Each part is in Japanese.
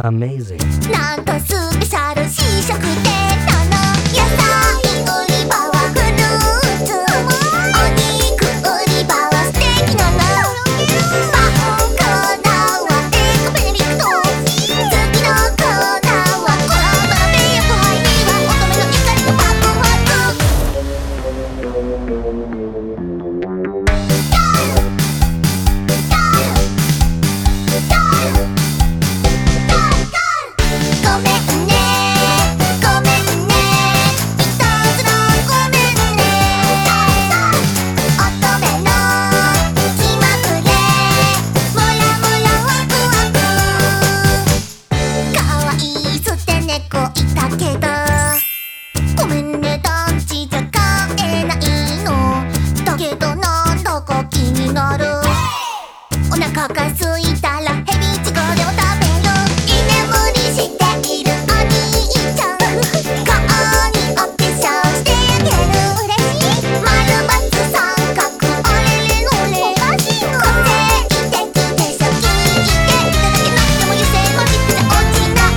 Amazing. なんとスペシャル試食店なの。野菜売り場はフルーツ、お肉売り場はステーキなの。パンコーナーはエコベネディクト、次のコーナーはコラボのベーコハイには乙女の怒りの爆発。ごめんねごめんね、いたずらごめんね。乙女の気まぐれ、モラモラワクワク。かわいい捨て猫いたけど、ごめんね団地じゃ飼えないの。だけどなんだか気になる。お腹が空いたらヘビイチゴでも食べる。居眠りしているお兄ちゃん、顔にお化粧してあげる。丸バツ三角オレレのレ、個性的でしょ。気に入っていただけなくても油性マジックで落ちない。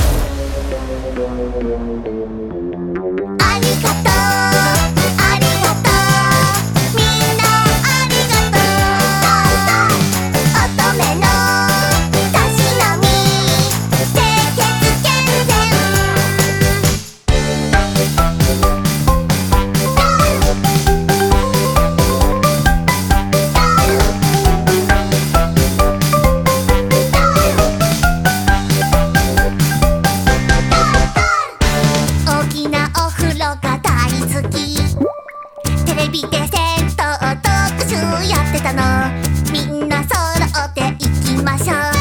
ありがとうありがとう、みんなありがとう。乙女のたしなみ、清潔健全。大きなお風呂が大好き。テレビで銭湯特集やってたの。みんな揃って行きましょう。